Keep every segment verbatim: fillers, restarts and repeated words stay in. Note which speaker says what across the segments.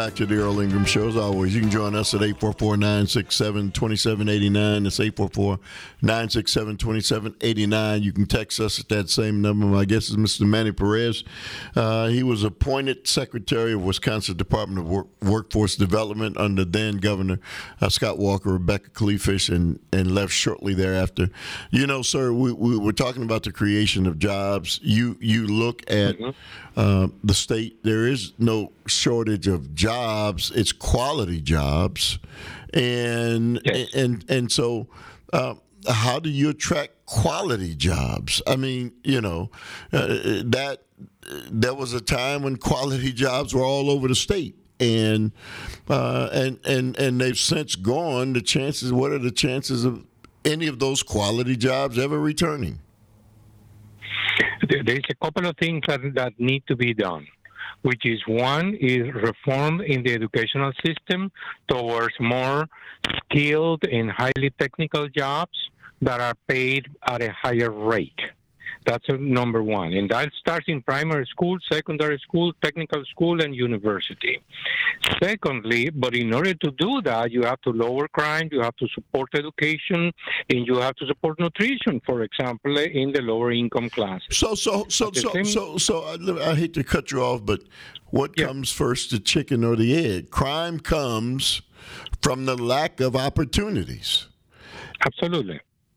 Speaker 1: back to the Earl Ingram Show. As always, you can join us at eight four four, nine six seven, two seven eight nine. That's eight four four, nine six seven, two seven eight nine. You can text us at that same number. My guest is Mister Manny Perez. Uh, he was appointed Secretary of Wisconsin Department of Work, Workforce Development under then Governor uh, Scott Walker, Rebecca Kleefisch, and, and left shortly thereafter. You know, sir, we, we were talking about the creation of jobs. You, you look at mm-hmm. uh, the state. There is no shortage of jobs. It's quality jobs, and yes. and and so uh, how do you attract quality jobs? I mean, you know, uh, that there was a time when quality jobs were all over the state, and uh, and and and they've since gone. The chances, what are the chances of any of those quality jobs ever returning?
Speaker 2: There's a couple of things that, that need to be done, which is one is reform in the educational system towards more skilled and highly technical jobs that are paid at a higher rate. That's number one. And that starts in primary school, secondary school, technical school, and university. Secondly, but in order to do that, you have to lower crime, you have to support education, and you have to support nutrition, for example, in the lower income classes.
Speaker 1: So, so, so, so, same... so, so, I, I hate to cut you off, but what yeah. comes first, the chicken or the egg? Crime comes from the lack of opportunities.
Speaker 2: Absolutely.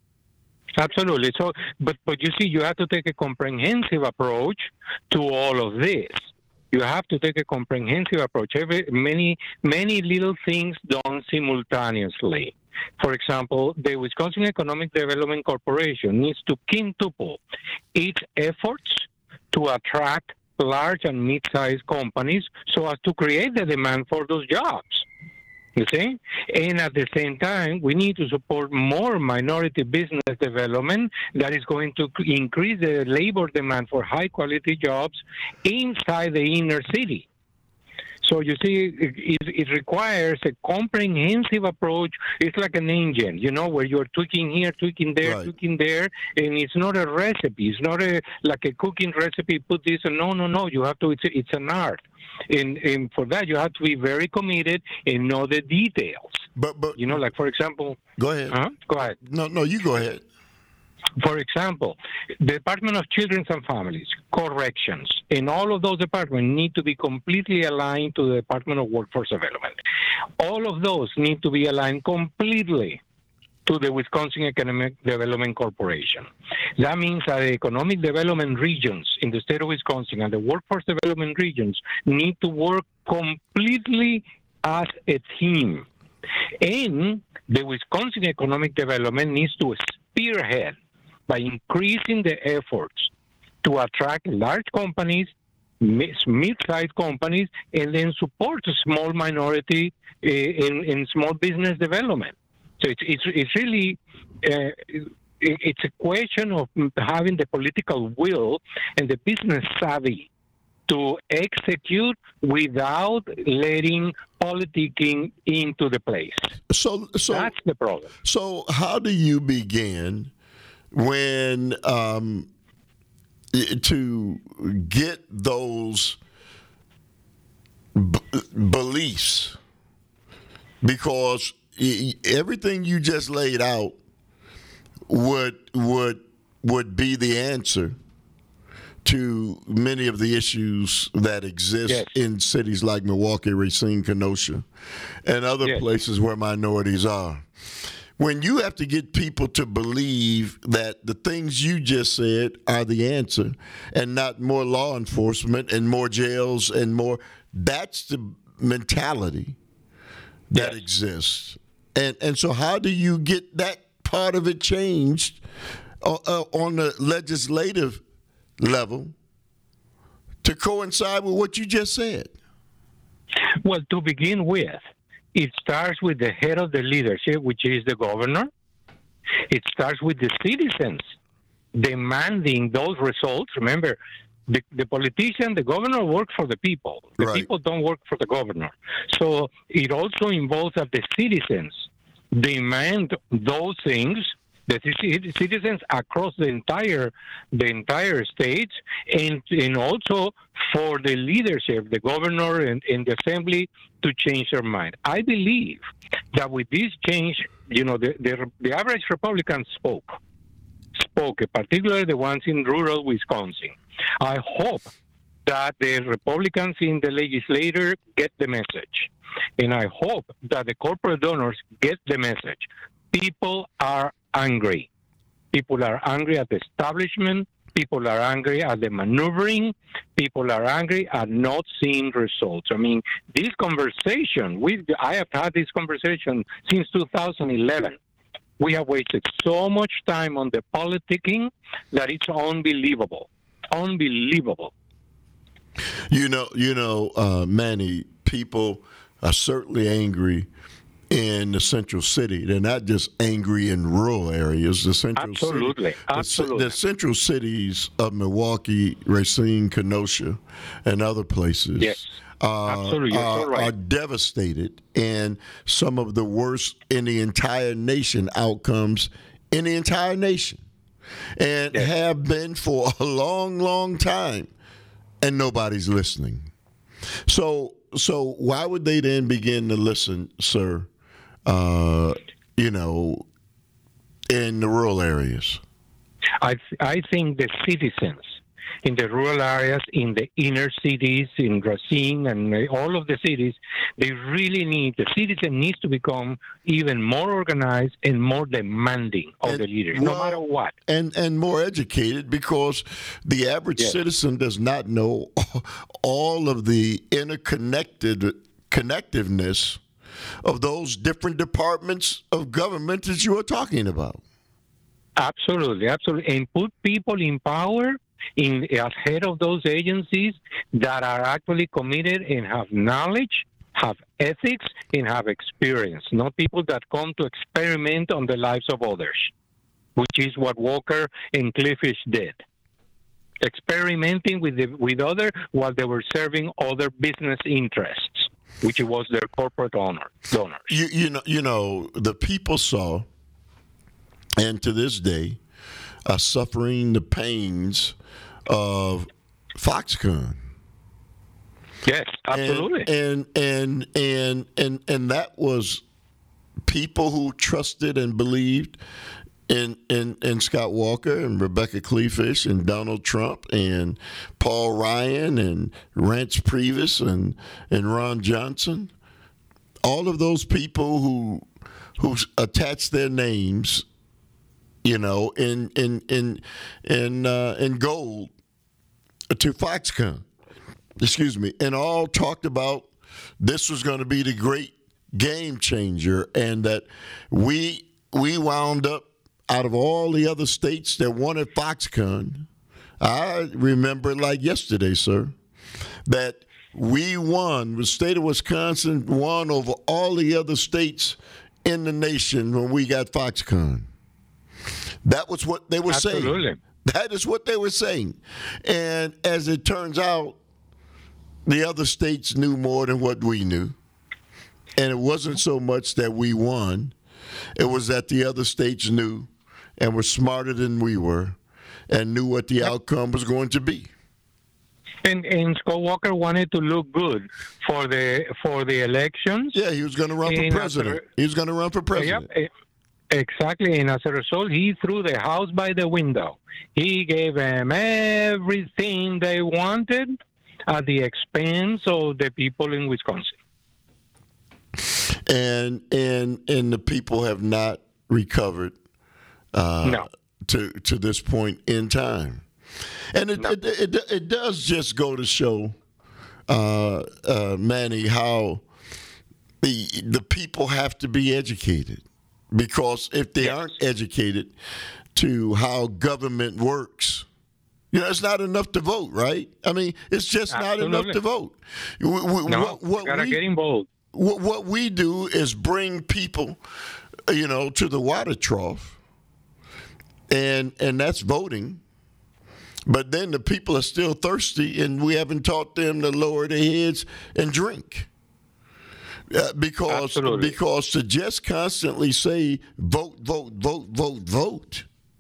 Speaker 2: Absolutely. So, but but you see, you have to take a comprehensive approach to all of this. You have to take a comprehensive approach. Every, many many little things done simultaneously. For example, the Wisconsin Economic Development Corporation needs to quintuple its efforts to attract large and mid-sized companies so as to create the demand for those jobs. You see? And at the same time, we need to support more minority business development that is going to increase the labor demand for high-quality jobs inside the inner city. So you see, it, it requires a comprehensive approach. It's like an engine, you know, where you're tweaking here, tweaking there, right. tweaking there, and it's not a recipe. It's not a like a cooking recipe. Put this, and no, no, no. You have to. It's it's an art, and and for that you have to be very committed and know the details.
Speaker 1: But but
Speaker 2: you know, like for example,
Speaker 1: go ahead.
Speaker 2: Uh-huh, go ahead.
Speaker 1: No, no, you go ahead.
Speaker 2: For example, the Department of Children and Families, Corrections, and all of those departments need to be completely aligned to the Department of Workforce Development. All of those need to be aligned completely to the Wisconsin Economic Development Corporation. That means that the economic development regions in the state of Wisconsin and the workforce development regions need to work completely as a team. And the Wisconsin Economic Development needs to spearhead by increasing the efforts to attract large companies, mid-sized companies, and then support small minority uh, in, in small business development. So it's it's, it's really uh, it's a question of having the political will and the business savvy to execute without letting politicking into the place.
Speaker 1: So, so
Speaker 2: that's the problem.
Speaker 1: So how do you begin when um, to get those b- beliefs? Because everything you just laid out would would would be the answer to many of the issues that exist yes. in cities like Milwaukee, Racine, Kenosha, and other yes. places where minorities are. When you have to get people to believe that the things you just said are the answer and not more law enforcement and more jails and more, that's the mentality that yes. exists. And and so how do you get that part of it changed uh, uh, on the legislative level to coincide with what you just said?
Speaker 2: Well, to begin with, it starts with the head of the leadership, which is the governor. It starts with the citizens demanding those results. Remember, the, the politician, the governor works for the people. The right. people don't work for the governor. So it also involves that the citizens demand those things the c- citizens across the entire the entire states, and and also for the leadership, the governor and, and the assembly, to change their mind. I believe that with this change, you know, the the, the average Republican spoke, spoke, particularly the ones in rural Wisconsin. I hope that the Republicans in the legislature get the message. And I hope that the corporate donors get the message. People are angry. People are angry at the establishment. People are angry at the maneuvering. People are angry at not seeing results. I mean, this conversation, we I have had this conversation since two thousand eleven. We have wasted so much time on the politicking that it's unbelievable. Unbelievable.
Speaker 1: You know, you know, uh, Manny, people are certainly angry in the central city. They're not just angry in rural areas. The central
Speaker 2: Absolutely.
Speaker 1: city,
Speaker 2: Absolutely.
Speaker 1: The, the central cities of Milwaukee, Racine, Kenosha, and other places.
Speaker 2: Yes.
Speaker 1: Uh,
Speaker 2: Absolutely. You're
Speaker 1: are,
Speaker 2: so right.
Speaker 1: are devastated, and some of the worst in the entire nation outcomes in the entire nation, and
Speaker 2: Yes.
Speaker 1: have been for a long, long time. And nobody's listening. So, so why would they then begin to listen, sir? Uh, you know, in the rural areas.
Speaker 2: I th- I think the citizens in the rural areas, in the inner cities, in Racine and uh, all of the cities, they really need, the citizen needs to become even more organized and more demanding of
Speaker 1: And-
Speaker 2: the leaders,
Speaker 1: well,
Speaker 2: no matter what.
Speaker 1: And and more educated, because the average
Speaker 2: Yes.
Speaker 1: citizen does not know all of the interconnected connectiveness of those different departments of government that you are talking about.
Speaker 2: Absolutely, absolutely. And put people in power in as head of those agencies that are actually committed and have knowledge, have ethics, and have experience, not people that come to experiment on the lives of others, which is what Walker and Cliffish did. Experimenting with the, with other while they were serving other business interests, which was their corporate owner, donors.
Speaker 1: You you know you know the people saw, and to this day, are suffering the pains of Foxconn.
Speaker 2: Yes, absolutely.
Speaker 1: And and and and and, and that was people who trusted and believed in, in in Scott Walker and Rebecca Kleefisch and Donald Trump and Paul Ryan and Reince Priebus and and Ron Johnson. All of those people who who attached their names, you know, in in in in uh, in gold to Foxconn. Excuse me, and all talked about this was going to be the great game changer, and that we we wound up out of all the other states that wanted Foxconn. I remember like yesterday, sir, that we won. The state of Wisconsin won over all the other states in the nation when we got Foxconn. That was what they were
Speaker 2: Absolutely.
Speaker 1: saying. That is what they were saying. And as it turns out, the other states knew more than what we knew. And it wasn't so much that we won. It was that the other states knew and were smarter than we were and knew what the outcome was going to be.
Speaker 2: And, and Scott Walker wanted to look good for the for the elections.
Speaker 1: Yeah, he was going to run for
Speaker 2: And
Speaker 1: president.
Speaker 2: after-
Speaker 1: He was going to run for president.
Speaker 2: Yep, e- exactly. And as a result, he threw the house by the window. He gave them everything they wanted at the expense of the people in Wisconsin.
Speaker 1: And and and the people have not recovered uh,
Speaker 2: No.
Speaker 1: to to this point in time. And it
Speaker 2: No.
Speaker 1: it, it, it does just go to show, uh, uh, Manny, how the the people have to be educated, because if they
Speaker 2: Yes.
Speaker 1: aren't educated to how government works, you know, it's not enough to vote, right? I mean, it's just not enough
Speaker 2: Absolutely.
Speaker 1: to vote. We- we-
Speaker 2: No,
Speaker 1: what, what
Speaker 2: gotta
Speaker 1: we,
Speaker 2: get involved.
Speaker 1: what, what we do is bring people, you know, to the water trough, and and that's voting. But then the people are still thirsty, and we haven't taught them to lower their heads and drink. Uh, because
Speaker 2: Absolutely.
Speaker 1: because to just constantly say vote, vote, vote, vote, vote,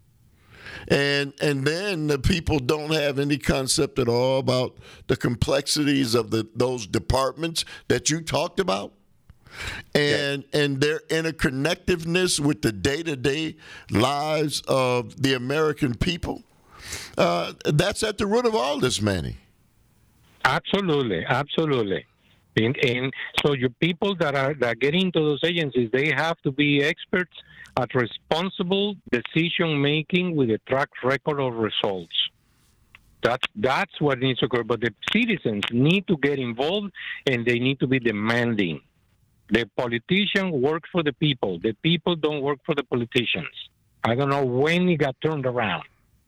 Speaker 1: and and then the people don't have any concept at all about the complexities of the those departments that you talked about, and yeah. and their interconnectedness with the day-to-day lives of the American people. Uh, that's at the root of all this, Manny.
Speaker 2: Absolutely, absolutely. And, and so your people that are that get into those agencies, they have to be experts at responsible decision making with a track record of results. That's that's what needs to occur. But the citizens need to get involved, and they need to be demanding. The politician works for the people. The people don't work for the politicians. I don't know when it got turned around.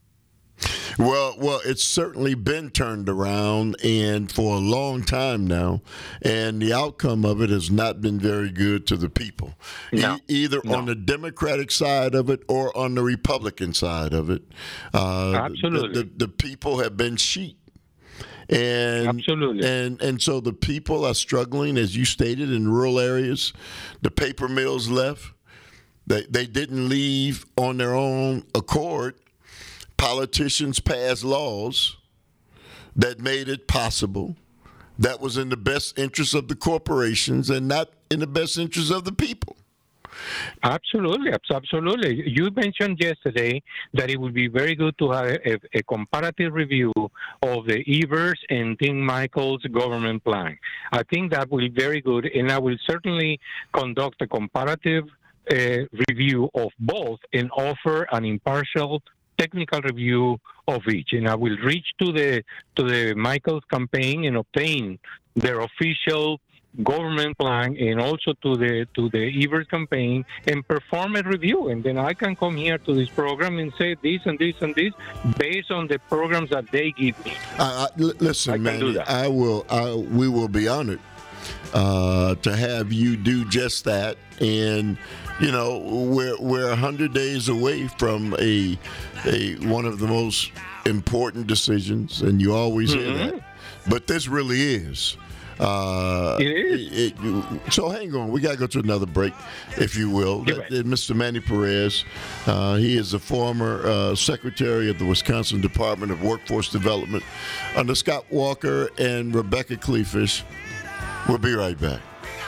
Speaker 1: Well, well, it's certainly been turned around, and for a long time now, and the outcome of it has not been very good to the people,
Speaker 2: no.
Speaker 1: e- either
Speaker 2: no.
Speaker 1: on the Democratic side of it or on the Republican side of it. Uh,
Speaker 2: Absolutely,
Speaker 1: the, the, the people have been sheep, and
Speaker 2: Absolutely,
Speaker 1: and and so the people are struggling, as you stated, in rural areas. The paper mills left; they they didn't leave on their own accord. Politicians passed laws that made it possible, that was in the best interest of the corporations and not in the best interest of the people.
Speaker 2: Absolutely, absolutely. You mentioned yesterday that it would be very good to have a, a comparative review of the Evers and Tim Michaels government plan. I think that will be very good, and I will certainly conduct a comparative uh, review of both and offer an impartial technical review of each, and I will reach to the to the Michaels campaign and obtain their official government plan, and also to the to the Evers campaign, and perform a review, and then I can come here to this program and say this and this and this based on the programs that they give me.
Speaker 1: Uh, listen,
Speaker 2: I
Speaker 1: man, I will. I, we will be honored uh, to have you do just that, and. You know, we're we're a hundred days away from a a one of the most important decisions, and you always
Speaker 2: mm-hmm.
Speaker 1: hear that. But this really is. Uh,
Speaker 2: it is.
Speaker 1: It, it, so hang on, we got to go to another break, if you will. That, that Mister Manny Perez, uh, he is the former uh, secretary of the Wisconsin Department of Workforce Development under Scott Walker and Rebecca Kleefisch. We'll be right back.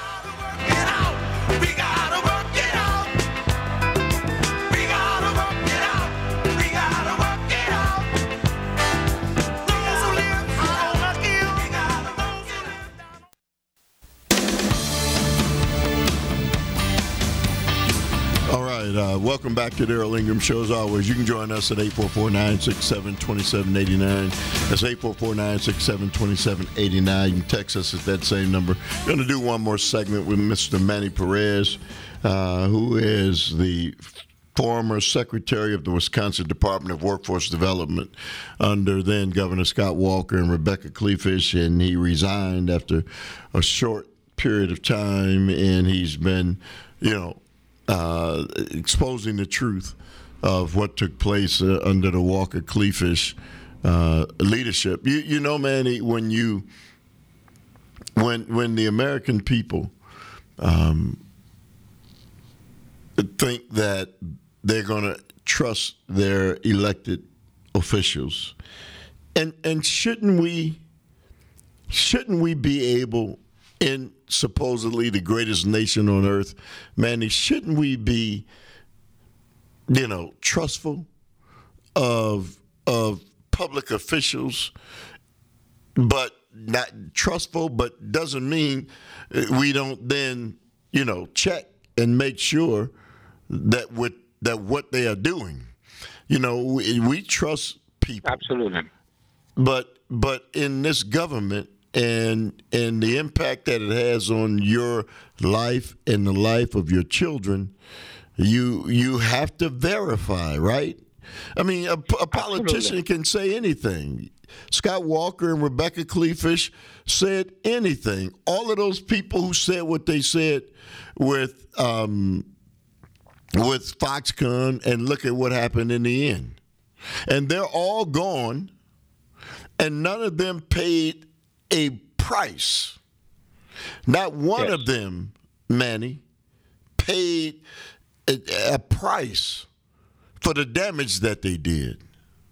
Speaker 1: Uh, welcome back to the Earl Ingram Show. As always, you can join us at eight four four, nine six seven, two seven eight nine. That's eight four four, nine six seven, two seven eight nine. You can text us at that same number. We're going to do one more segment with Mister Manny Perez, uh, who is the former secretary of the Wisconsin Department of Workforce Development under then Governor Scott Walker and Rebecca Kleefisch, and he resigned after a short period of time, and he's been, you know, Uh, exposing the truth of what took place uh, under the Walker Kleefisch uh, leadership. You, you know, Manny, when you when when the American people um, think that they're going to trust their elected officials, and and shouldn't we shouldn't we be able, in supposedly the greatest nation on earth, Manny, shouldn't we be, you know, trustful of of public officials, but not trustful, but doesn't mean we don't then, you know, check and make sure that with that what they are doing, you know, we, we trust people.
Speaker 2: Absolutely.
Speaker 1: But but in this government, and and the impact that it has on your life and the life of your children, you you have to verify, right? I mean, a, a politician
Speaker 2: Absolutely.
Speaker 1: can say anything. Scott Walker and Rebecca Kleefisch said anything. All of those people who said what they said with um, with Foxconn, and look at what happened in the end. And they're all gone, and none of them paid a price Not one
Speaker 2: Yes.
Speaker 1: of them, Manny, paid a, a price for the damage that they did.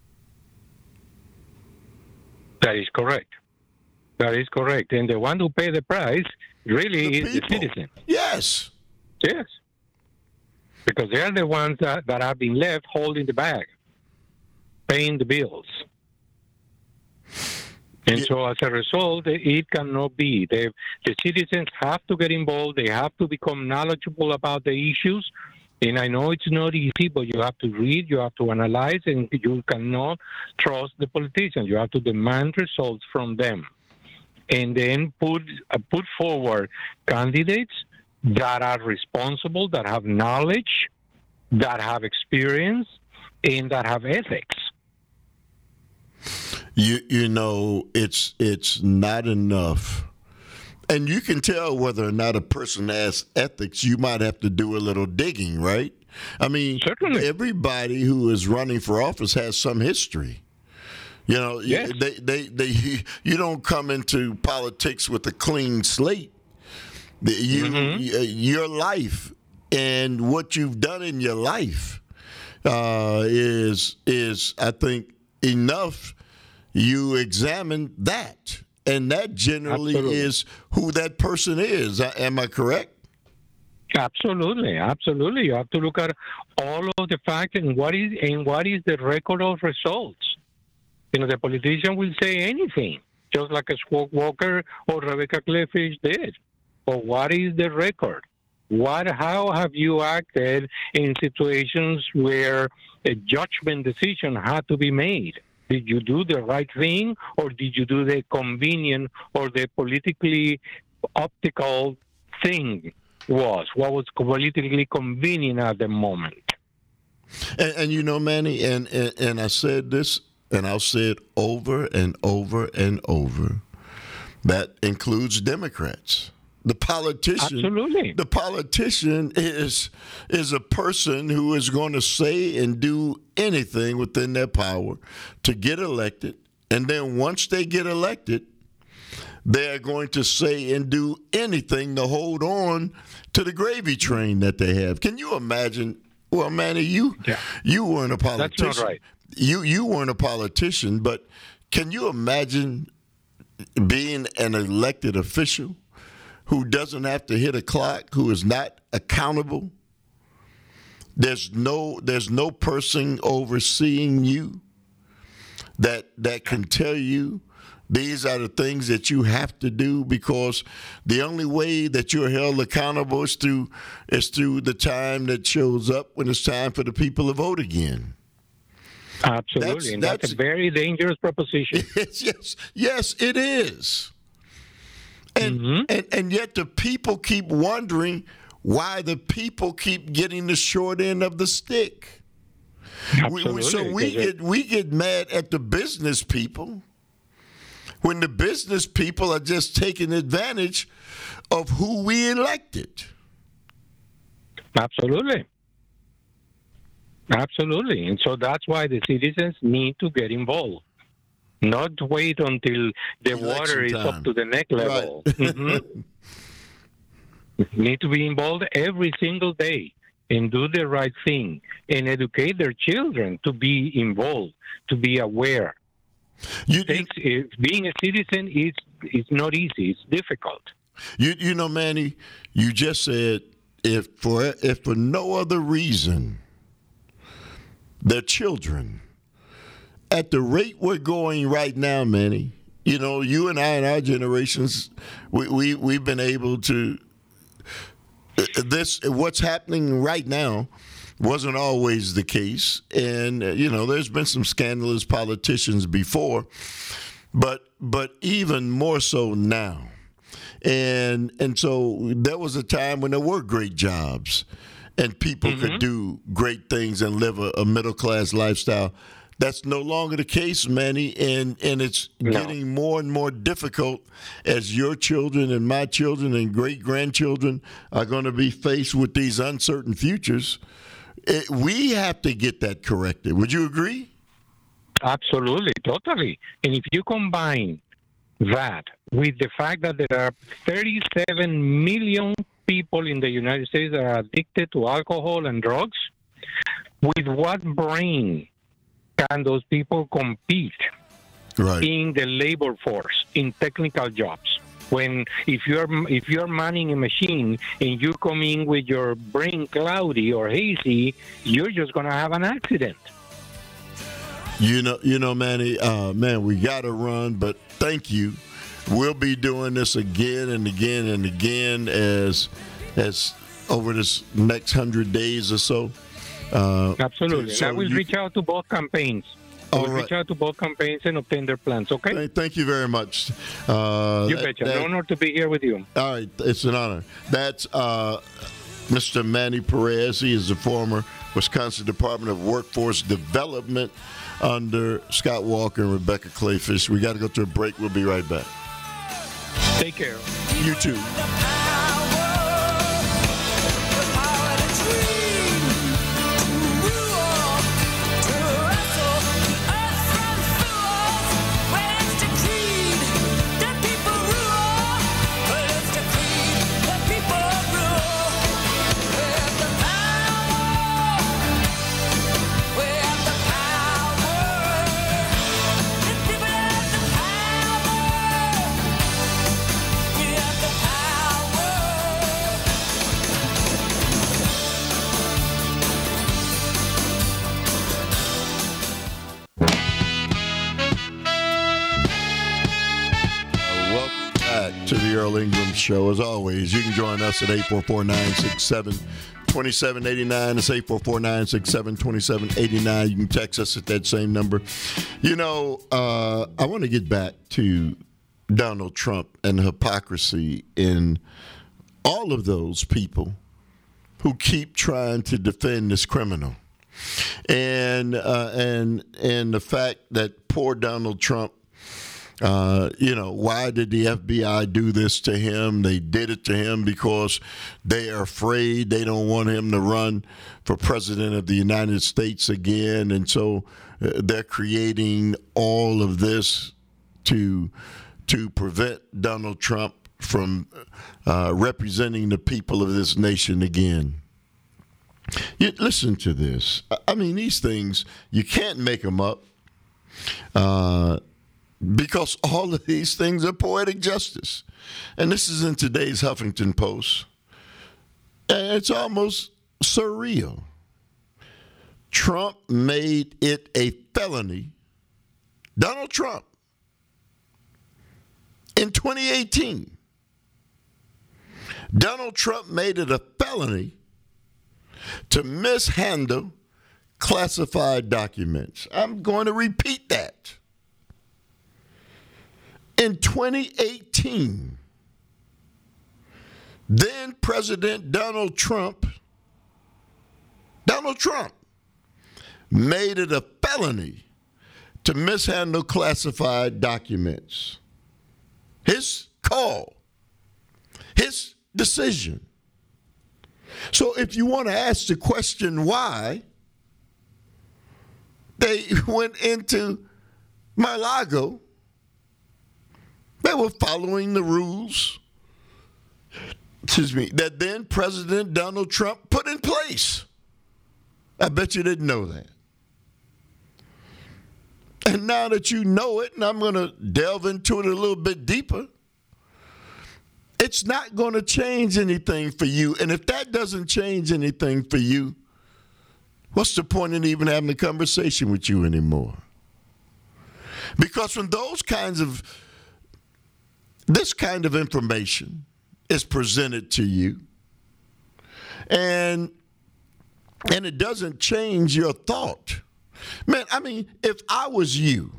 Speaker 2: That is correct. That is correct. And the one who paid the price really
Speaker 1: The
Speaker 2: is the
Speaker 1: people.
Speaker 2: citizen.
Speaker 1: Yes.
Speaker 2: Yes. Because they are the ones that, that have been left holding the bag, paying the bills. And
Speaker 1: Yeah.
Speaker 2: so as a result, it cannot be. They, the citizens have to get involved. They have to become knowledgeable about the issues. And I know it's not easy, but you have to read, you have to analyze, and you cannot trust the politicians. You have to demand results from them. And then put uh, put forward candidates that are responsible, that have knowledge, that have experience, and that have ethics.
Speaker 1: You you know, it's it's not enough. And you can tell whether or not a person has ethics. You might have to do a little digging, right? I mean,
Speaker 2: Certainly.
Speaker 1: everybody who is running for office has some history. You know,
Speaker 2: Yes.
Speaker 1: they, they, they, you don't come into politics with a clean slate. The- You,
Speaker 2: Mhm.
Speaker 1: y- your life and what you've done in your life uh, is is I think enough. You examine that, and that generally
Speaker 2: Absolutely.
Speaker 1: is who that person is. Uh, Am I correct?
Speaker 2: Absolutely, absolutely. You have to look at all of the facts and what is and what is the record of results. You know, the politician will say anything, just like a Scott Walker or Rebecca Clearfish did. But what is the record? What? How have you acted in situations where a judgment decision had to be made? Did you do the right thing, or did you do the convenient or the politically optical thing? Was what was politically convenient at the moment?
Speaker 1: And, and you know, Manny, and, and and I said this, and I'll say it over and over and over. That includes Democrats. The politician,
Speaker 2: Absolutely.
Speaker 1: the politician is is a person who is going to say and do anything within their power to get elected, and then once they get elected, they're going to say and do anything to hold on to the gravy train that they have. Can you imagine? Well, Manny, you
Speaker 2: Yeah.
Speaker 1: you weren't a politician.
Speaker 2: That's not right.
Speaker 1: You you weren't a politician, but can you imagine being an elected official who doesn't have to hit a clock, who is not accountable? There's no there's no person overseeing you that that can tell you these are the things that you have to do, because the only way that you're held accountable is through is through the time that shows up when it's time for the people to vote again.
Speaker 2: Absolutely,
Speaker 1: That's-
Speaker 2: and that's,
Speaker 1: that's-
Speaker 2: a very dangerous proposition.
Speaker 1: Yes, yes, yes, it is. And,
Speaker 2: Mhm.
Speaker 1: and and yet the people keep wondering why the people keep getting the short end of the stick. We, we, so
Speaker 2: Absolutely,
Speaker 1: we
Speaker 2: 'cause it-
Speaker 1: get we get mad at the business people when the business people are just taking advantage of who we elected.
Speaker 2: Absolutely. Absolutely. And so that's why the citizens need to get involved. Not wait until the
Speaker 1: Election
Speaker 2: water is
Speaker 1: time.
Speaker 2: up to the neck level. Mhm. Need to be involved every single day and do the right thing and educate their children to be involved, to be aware.
Speaker 1: You, you,
Speaker 2: Takes, eh, being a citizen is is not easy. It's difficult.
Speaker 1: you, you know, Manny, you just said if for if for no other reason, their children, at the rate we're going right now, Manny, you know, you and I and our generations, we, we, we've been able to, this, what's happening right now wasn't always the case. And, uh, you know, there's been some scandalous politicians before, but but even more so now. And and so there was a time when there were great jobs and people
Speaker 2: Mm-hmm.
Speaker 1: could do great things and live a, a middle-class lifestyle. That's no longer the case, Manny, and, and it's
Speaker 2: No.
Speaker 1: getting more and more difficult as your children and my children and great-grandchildren are going to be faced with these uncertain futures. It, we have to get that corrected. Would you agree?
Speaker 2: Absolutely, totally. And if you combine that with the fact that there are thirty-seven million people in the United States that are addicted to alcohol and drugs, with what brain can those people compete
Speaker 1: right.
Speaker 2: in the labor force, in technical jobs? When if you're if you're manning a machine and you come in with your brain cloudy or hazy, you're just gonna have an accident.
Speaker 1: You know, you know, Manny, uh, man, we got to run, but thank you. We'll be doing this again and again and again as as over this next hundred days or so. Uh,
Speaker 2: Absolutely.
Speaker 1: so
Speaker 2: I will
Speaker 1: you,
Speaker 2: reach out to both campaigns. I will
Speaker 1: right.
Speaker 2: reach out to both campaigns and obtain their plans, okay?
Speaker 1: Thank you very much. Uh,
Speaker 2: you betcha.
Speaker 1: that,
Speaker 2: An honor to be here with you.
Speaker 1: All right. It's an honor. That's uh, Mister Manny Perez. He is the former Wisconsin Department of Workforce Development under Scott Walker and Rebecca Clayfish. We got to go to a break. We'll be right back.
Speaker 2: Take care.
Speaker 1: You too. To the Earl Ingram Show. As always, you can join us at eight four four, nine six seven, two seven eight nine. It's eight four four, nine six seven, two seven eight nine. You can text us at that same number. You know, uh, I want to get back to Donald Trump and the hypocrisy in all of those people who keep trying to defend this criminal. And uh, and and the fact that poor Donald Trump, Uh, you know, why did the F B I do this to him? They did it to him because they are afraid. They don't want him to run for president of the United States again. And so uh, they're creating all of this to to prevent Donald Trump from uh, representing the people of this nation again. You, listen to this. I mean, these things, you can't make them up. Uh Because all of these things are poetic justice. And this is in today's Huffington Post. And it's almost surreal. Trump made it a felony. Donald Trump, in twenty eighteen, Donald Trump made it a felony to mishandle classified documents. I'm going to repeat that. In twenty eighteen, then President Donald Trump, Donald Trump made it a felony to mishandle classified documents. His call, his decision. So if you want to ask the question why, they went into Mar-a-Lago. They were following the rules, excuse me, that then President Donald Trump put in place. I bet you didn't know that. And now that you know it, and I'm going to delve into it a little bit deeper, it's not going to change anything for you. And if that doesn't change anything for you, what's the point in even having a conversation with you anymore? Because when those kinds of This kind of information is presented to you, and and it doesn't change your thought. Man, I mean, if I was you,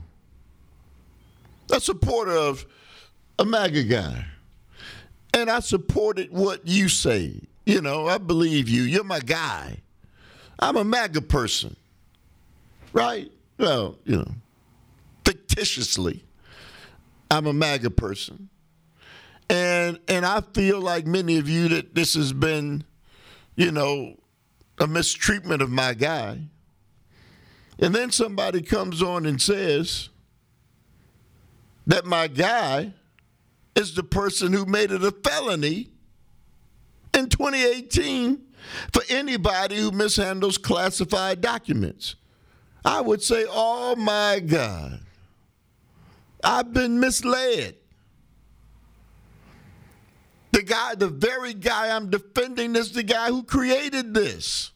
Speaker 1: a supporter of a MAGA guy, and I supported what you say, you know, I believe you, you're my guy. I'm a MAGA person, right? Well, you know, fictitiously, I'm a MAGA person. And and I feel like many of you that this has been, you know, a mistreatment of my guy. And then somebody comes on and says that my guy is the person who made it a felony in twenty eighteen for anybody who mishandles classified documents. I would say, oh my God, I've been misled. The guy, the very guy I'm defending is the guy who created this.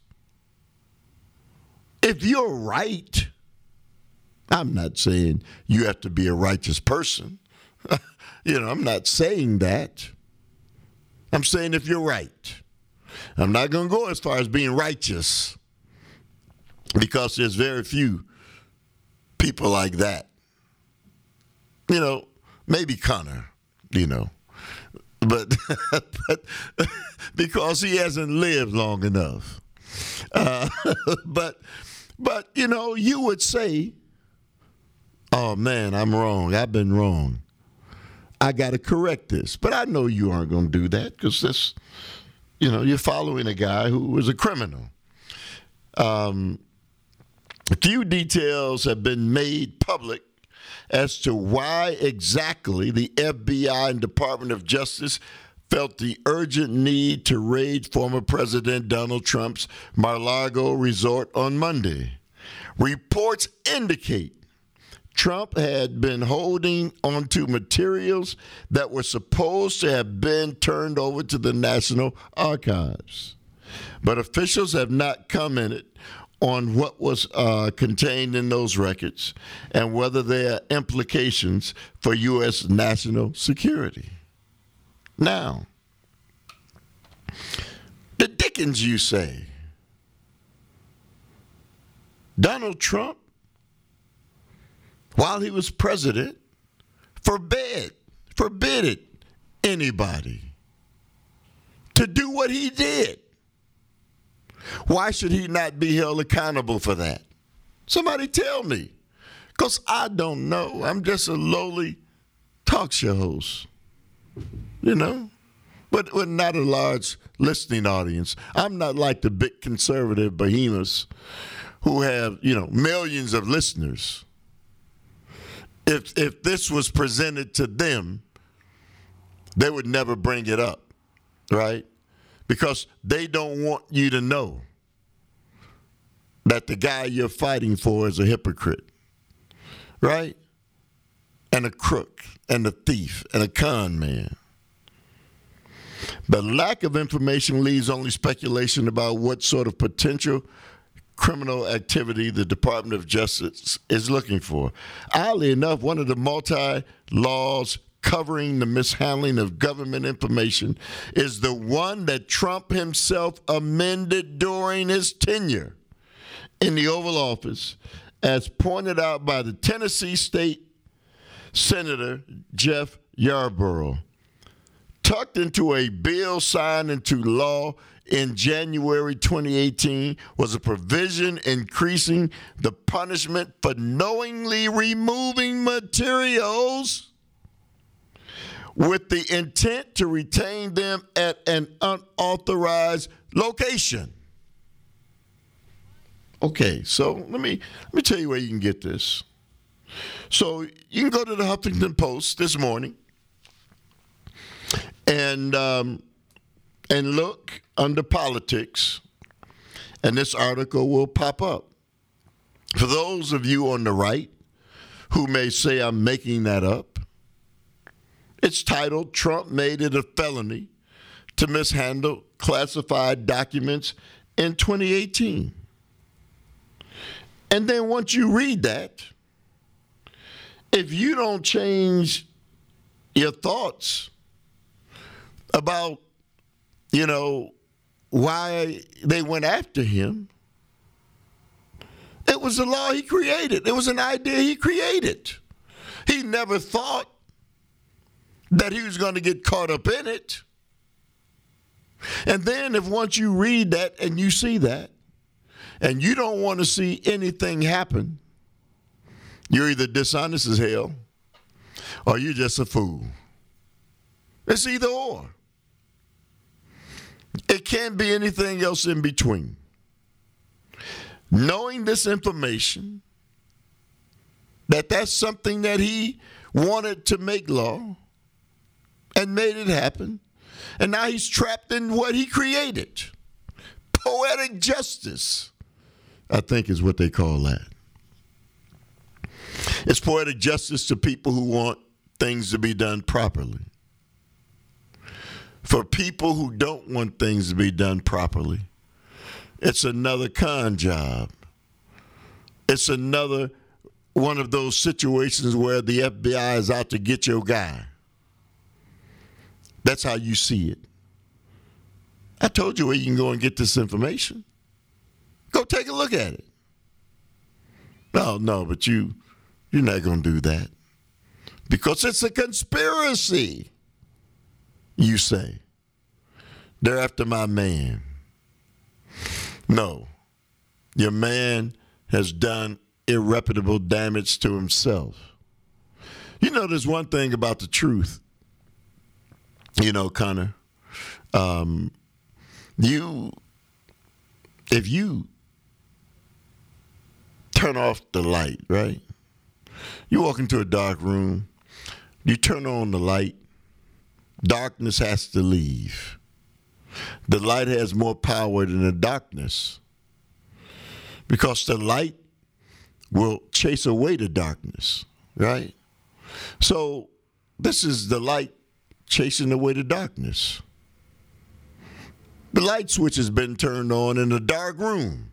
Speaker 1: If you're right, I'm not saying you have to be a righteous person. You know, I'm not saying that. I'm saying if you're right. I'm not going to go as far as being righteous because there's very few people like that. You know, maybe Connor, you know. But, but because he hasn't lived long enough. Uh, but, but, you know, you would say, oh, man, I'm wrong. I've been wrong. I got to correct this. But I know you aren't going to do that because this, you know, you're following a guy who was a criminal. Um, a few details have been made public as to why exactly the F B I and Department of Justice felt the urgent need to raid former President Donald Trump's Mar-a-Lago resort on Monday. Reports indicate Trump had been holding onto materials that were supposed to have been turned over to the National Archives. But officials have not commented on what was uh, contained in those records and whether there are implications for U S national security. Now, the dickens you say? Donald Trump, while he was president, forbid, forbid anybody to do what he did. Why should he not be held accountable for that? Somebody tell me, because I don't know. I'm just a lowly talk show host, you know, but with not a large listening audience. I'm not like the big conservative behemoths who have, you know, millions of listeners. If if this was presented to them, they would never bring it up, right? Because they don't want you to know that the guy you're fighting for is a hypocrite, right? And a crook, and a thief, and a con man. The lack of information leaves only speculation about what sort of potential criminal activity the Department of Justice is looking for. Oddly enough, one of the multi-laws covering the mishandling of government information is the one that Trump himself amended during his tenure in the Oval Office, as pointed out by the Tennessee State Senator Jeff Yarborough. Tucked into a bill signed into law in January twenty eighteen was a provision increasing the punishment for knowingly removing materials with the intent to retain them at an unauthorized location. Okay, so let me let me tell you where you can get this. So you can go to the Huffington Post this morning and um, and look under politics, and this article will pop up. For those of you on the right who may say I'm making that up, it's titled, Trump Made It a Felony to Mishandle Classified Documents in twenty eighteen. And then once you read that, if you don't change your thoughts about, you know, why they went after him, it was a law he created. It was an idea he created. He never thought that he was going to get caught up in it. And then if once you read that and you see that, and you don't want to see anything happen, you're either dishonest as hell or you're just a fool. It's either or. It can't be anything else in between. Knowing this information, that that's something that he wanted to make law, and made it happen. And now he's trapped in what he created. Poetic justice, I think is what they call that. It's poetic justice to people who want things to be done properly. For people who don't want things to be done properly, it's another con job. It's another one of those situations where the F B I is out to get your guy. That's how you see it. I told you where you can go and get this information. Go take a look at it. No, no, but you, you're not going to do that. Because it's a conspiracy, you say. They're after my man. No. Your man has done irreparable damage to himself. You know, there's one thing about the truth. You know, Connor, um, you, if you turn off the light, right? You walk into a dark room, you turn on the light, darkness has to leave. The light has more power than the darkness because the light will chase away the darkness, right? So this is the light chasing away the darkness. The light switch has been turned on in a dark room.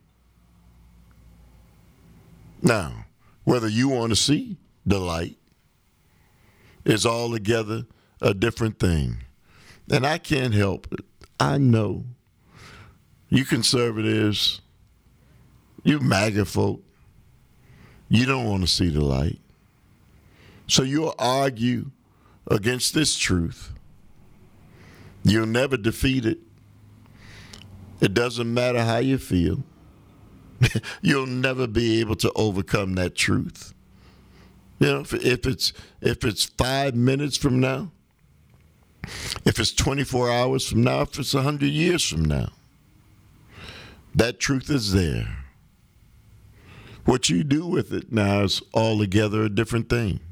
Speaker 1: Now, whether you want to see the light is altogether a different thing. And I can't help it. I know you conservatives, you MAGA folk, you don't want to see the light. So you'll argue against this truth. You'll never defeat it. It doesn't matter how you feel. You'll never be able to overcome that truth. You know, if, if it's if it's five minutes from now, if it's twenty-four hours from now, if it's one hundred years from now, that truth is there. What you do with it now is altogether a different thing.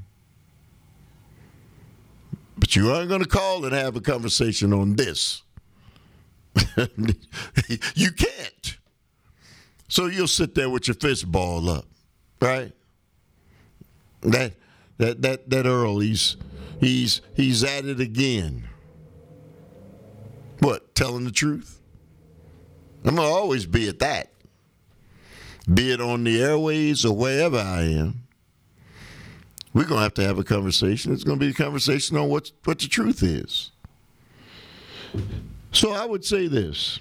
Speaker 1: But you aren't going to call and have a conversation on this. You can't. So you'll sit there with your fist ball up, right? That that that that Earl, he's he's he's at it again. What? Telling the truth? I'm gonna always be at that. Be it on the airways or wherever I am. We're gonna have to have a conversation. It's gonna be a conversation on what what the truth is. So I would say this.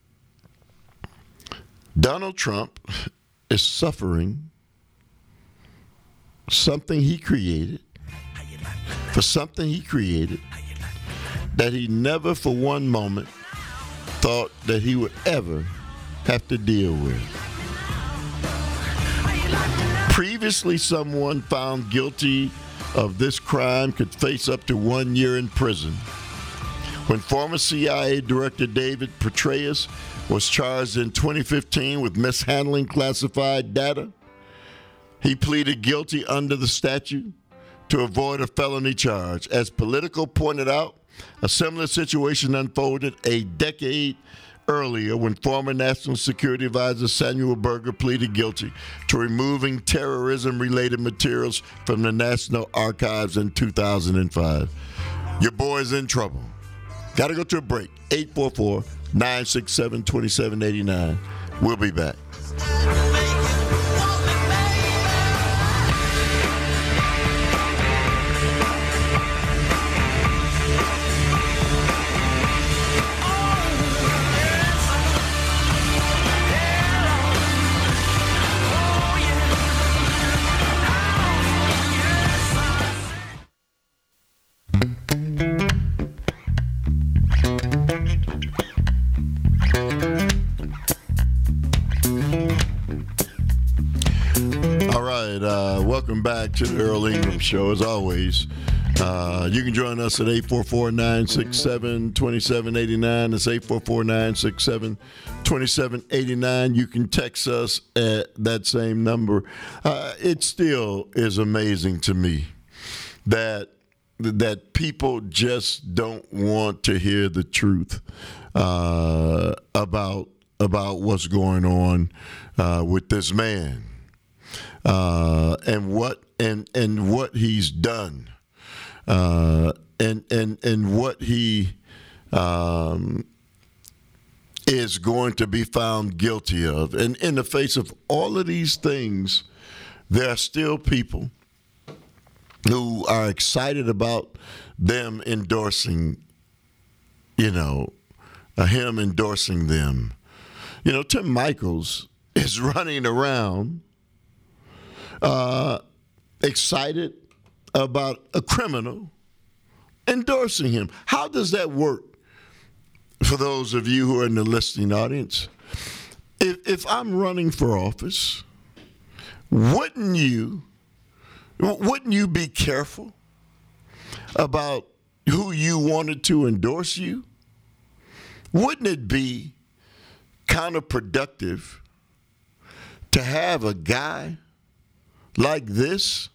Speaker 1: Donald Trump is suffering something he created, for something he created that he never for one moment thought that he would ever have to deal with. Previously, someone found guilty of this crime could face up to one year in prison. When former C I A Director David Petraeus was charged in twenty fifteen with mishandling classified data, he pleaded guilty under the statute to avoid a felony charge. As Politico pointed out, a similar situation unfolded a decade earlier when former National Security Advisor Samuel Berger pleaded guilty to removing terrorism-related materials from the National Archives in two thousand five. Your boy's in trouble. Got to go to a break. eight four four, nine six seven, two seven eight nine. We'll be back. Welcome back to the Earl Ingram Show. As always, uh, you can join us at eight four four, nine six seven, two seven eight nine. That's eight four four, nine six seven, two seven eight nine. You can text us at that same number. Uh, it still is amazing to me that that people just don't want to hear the truth uh, about about what's going on uh, with this man uh, and what and and what he's done uh, and and and what he um, is going to be found guilty of. And in the face of all of these things, there are still people who are excited about them endorsing, you know, uh, him endorsing them. You know, Tim Michels is running around uh, excited about a criminal endorsing him. How does that work for those of you who are in the listening audience? If, if I'm running for office, wouldn't you Wouldn't you be careful about who you wanted to endorse you? Wouldn't it be counterproductive to have a guy like this?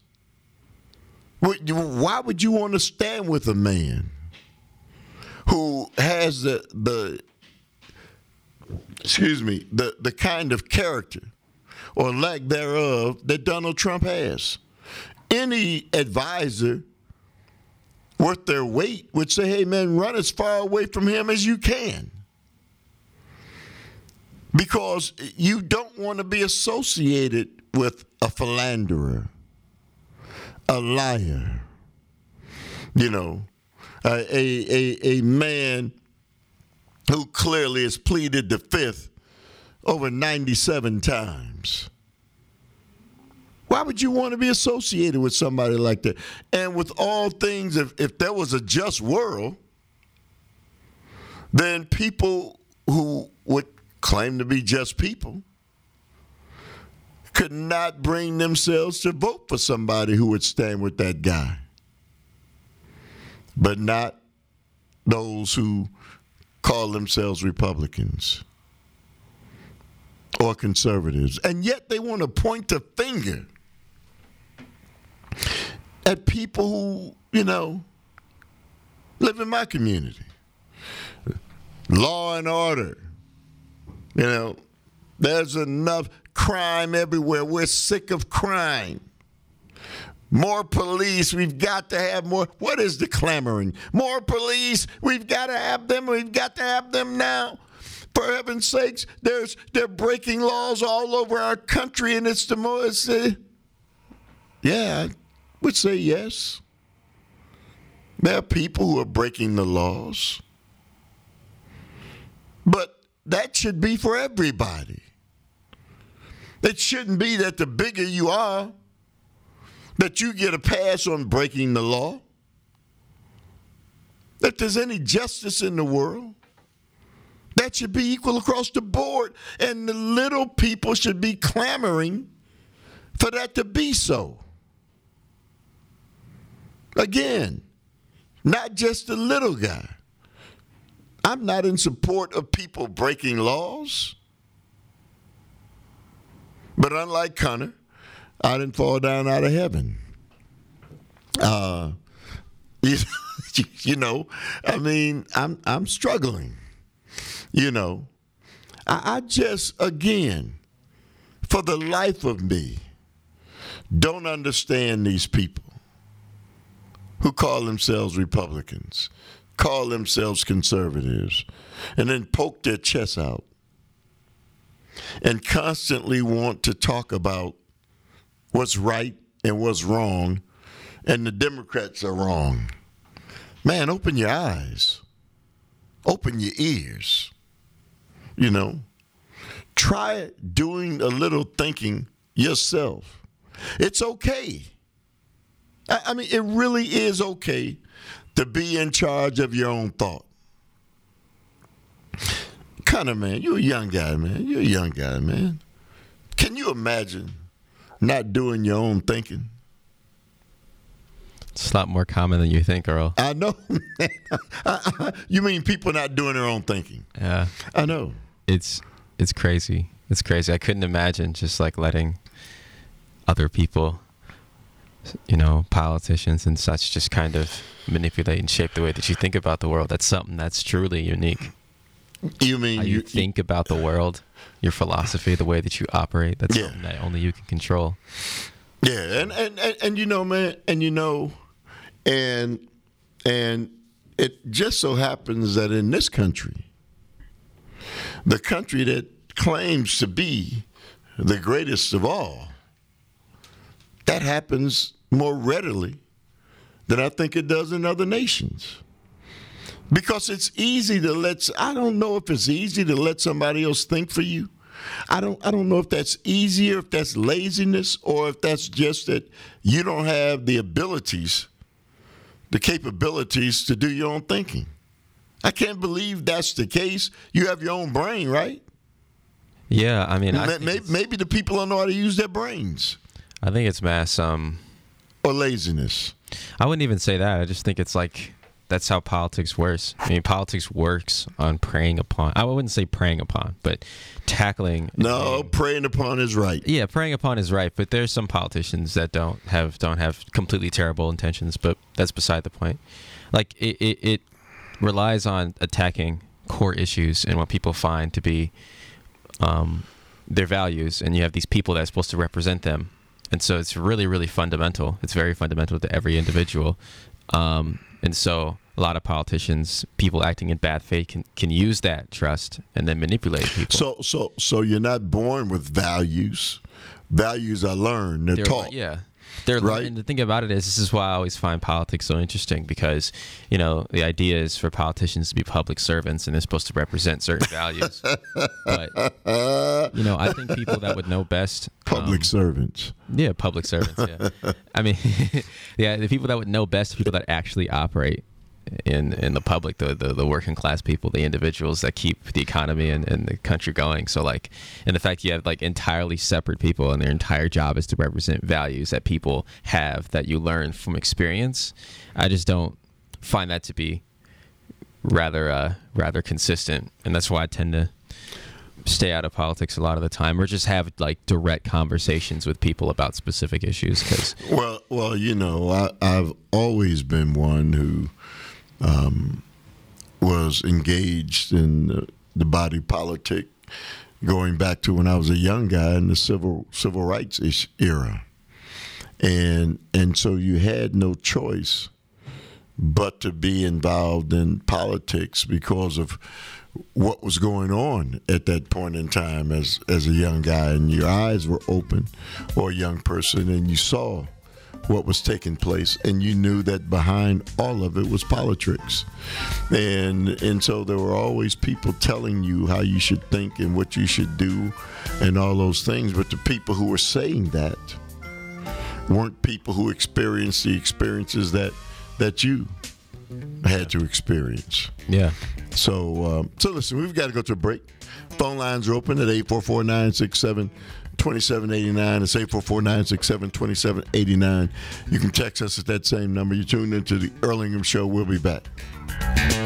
Speaker 1: Why would you want to stand with a man who has the the excuse me the, the kind of character or lack thereof that Donald Trump has? Any advisor worth their weight would say, hey, man, run as far away from him as you can. Because you don't want to be associated with a philanderer, a liar, you know, a, a, a man who clearly has pleaded the fifth over ninety-seven times. Why would you want to be associated with somebody like that? And with all things, if, if there was a just world, then people who would claim to be just people could not bring themselves to vote for somebody who would stand with that guy. But not those who call themselves Republicans or conservatives. And yet they want to point the finger at people who, you know, live in my community. Law and order. You know, there's enough crime everywhere. We're sick of crime. More police. We've got to have more. What is the clamoring? More police. We've got to have them. We've got to have them now. For heaven's sakes, there's they're breaking laws all over our country, and it's the most. Uh, yeah, I would say yes. There are people who are breaking the laws, but that should be for everybody. It shouldn't be that the bigger you are, that you get a pass on breaking the law. If there's any justice in the world, that should be equal across the board, and the little people should be clamoring for that to be so. Again, not just the little guy. I'm not in support of people breaking laws. But unlike Connor, I didn't fall down out of heaven. Uh, you, you know, I mean, I'm I'm struggling. You know, I, I just, again, for the life of me, don't understand these people who call themselves Republicans, call themselves conservatives, and then poke their chests out and constantly want to talk about what's right and what's wrong, and the Democrats are wrong. Man, open your eyes. Open your ears. You know, try doing a little thinking yourself. It's okay. I, I mean, it really is okay to be in charge of your own thought. Connor, man, you're a young guy, man. You're a young guy, man. Can you imagine not doing your own thinking?
Speaker 3: It's a lot more common than you think, Earl.
Speaker 1: I know. You mean people not doing their own thinking?
Speaker 3: Yeah.
Speaker 1: I know.
Speaker 3: It's it's crazy. It's crazy. I couldn't imagine just like letting other people you know, politicians and such just kind of manipulate and shape the way that you think about the world. That's something that's truly unique.
Speaker 1: You mean
Speaker 3: How you,
Speaker 1: you
Speaker 3: think about the world, your philosophy, the way that you operate. That's
Speaker 1: Yeah.
Speaker 3: something that only you can control.
Speaker 1: Yeah, and, and, and, and you know, man, and you know, and and it just so happens that in this country, the country that claims to be the greatest of all, that happens more readily than I think it does in other nations. Because it's easy to let, I don't know if it's easy to let somebody else think for you. I don't I don't know if that's easier, if that's laziness, or if that's just that you don't have the abilities, the capabilities to do your own thinking. I can't believe that's the case. You have your own brain, right?
Speaker 3: Yeah, I mean, I
Speaker 1: maybe,
Speaker 3: think,
Speaker 1: maybe,
Speaker 3: it's,
Speaker 1: maybe the people don't know how to use their brains.
Speaker 3: I think it's mass. Um,
Speaker 1: Or laziness.
Speaker 3: I wouldn't even say that. I just think it's like that's how politics works. I mean, politics works on preying upon. I wouldn't say preying upon, but tackling.
Speaker 1: No,
Speaker 3: and,
Speaker 1: preying upon is right.
Speaker 3: yeah, preying upon is right. But there's some politicians that don't have don't have completely terrible intentions. But that's beside the point. Like it, it, it relies on attacking core issues and what people find to be um, their values, and you have these people that are supposed to represent them. And so it's really, really fundamental. It's very fundamental to every individual. Um, and so a lot of politicians, people acting in bad faith, can, can use that trust and then manipulate people.
Speaker 1: So, so, so you're not born with values. Values are learned. They're,
Speaker 3: They're-
Speaker 1: taught.
Speaker 3: Yeah. They're,
Speaker 1: Right.
Speaker 3: And the thing about it is, this is why I always find politics so interesting, because, you know, the idea is for politicians to be public servants and they're supposed to represent certain values. But, you know, I think people that would know best.
Speaker 1: Public
Speaker 3: um,
Speaker 1: servants.
Speaker 3: Yeah, public servants. Yeah, I mean, yeah, the people that would know best, the people that actually operate in in the public, the the, the working class people, the individuals that keep the economy and, and the country going. So like, and the fact you have like entirely separate people, and their entire job is to represent values that people have that you learn from experience. I just don't find that to be rather uh, rather consistent, and that's why I tend to stay out of politics a lot of the time, or just have like direct conversations with people about specific issues. Because
Speaker 1: Well, well, you know, I, I've always been one who um, was engaged in the, the body politic, going back to when I was a young guy in the civil civil rights ish era, and and so you had no choice but to be involved in politics because of what was going on at that point in time as as a young guy, and your eyes were open, or a young person, and you saw what was taking place, and you knew that behind all of it was politics. And and so there were always people telling you how you should think and what you should do and all those things, but the people who were saying that weren't people who experienced the experiences that that you had to experience.
Speaker 3: yeah,
Speaker 1: So, um, so listen, we've got to go to a break. Phone lines are open at eight four four, nine six seven, two seven eight nine. It's eight four four, nine six seven, two seven eight nine. You can text us at that same number. You're tuned into the Earlingham Show. We'll be back.